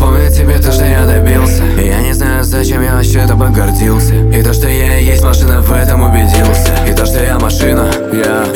напомнить тебе то, что я добился. И я не знаю, зачем я вообще тобой гордился. И то, что я и есть машина, в этом убедился. И то, что я машина, я